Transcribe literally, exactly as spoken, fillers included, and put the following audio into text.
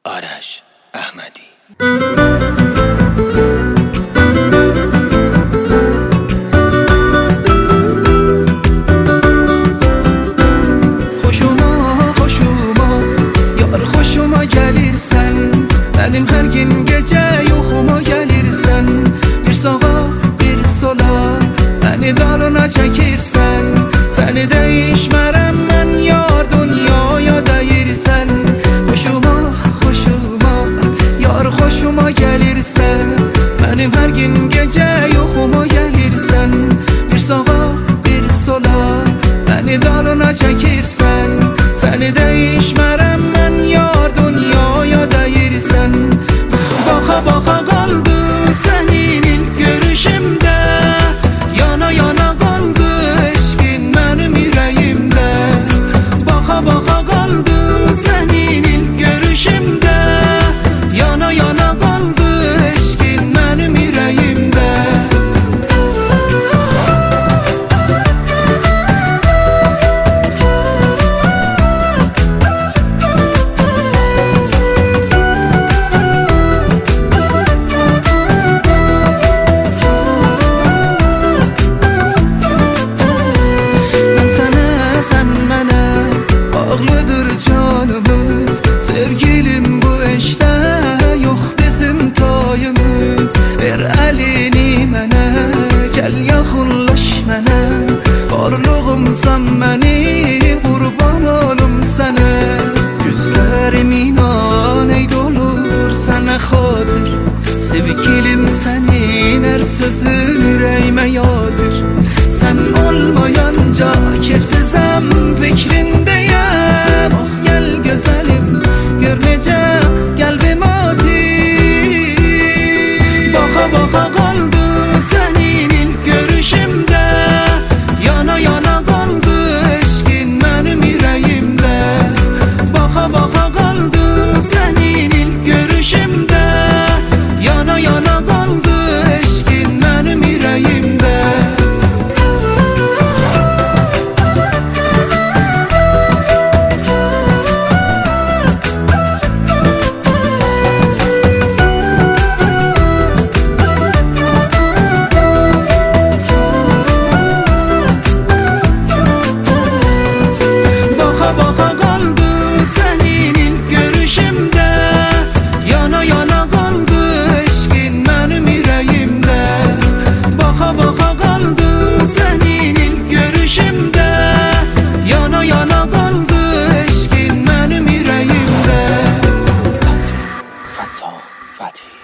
آرش احمدی. Hoşuma hoşuma yar hoşuma gelirsen, benim her gün gece yuxuma gelirsen, bir sağa bir sola beni dalına çekirsen, seni değişmərəm mən yar dünyaya deyirsən. Hoşuma hoşuma yar hoşuma gelirsen, benim her gün gece yuxuma gelirsen, bir sağa bir sola beni dalına çekirsen, seni değişmərəm mən yar dünyaya deyirsən. Baxa baxa qaldım sənin ilk görüşümdə, yana yana qaldı eşqin mənim ürəyimdə. Baxa baxa qaldım sənin ilk görüşümdə, yana yana qaldı eşqin mənim ürəyimdə. Bağlıdır canımız, sevgilim bu eşte yok bizim tayımız. Ver elini mənə, gel yaxınlaş mənə, varlığımsan məni, qurban olum sənə. Gözlərim inan eyd olur sənə xatır, sevgilim sənin hər sözün ürəyimə yatır. Sən olmayınca kefsizəm fikrindəyəm. Ah gel gözəlim, gör necə qəlbim atır. Baxa baxa qaldım sənin ilk görüşümdə, yana yana qaldı eşqin mənim ürəyimdə. Baxa baxa qaldım sənin ilk görüşümdə, yana yana qaldı eşqin mənim ürəyimdə. Baxa qaldım sənin ilk görüşümdə, yana yana qaldı eşqin mənim ürəyimdə. Baxa baxa qaldım sənin ilk görüşümdə, yana yana qaldı eşqin mənim ürəyimdə. Fatah Fatih.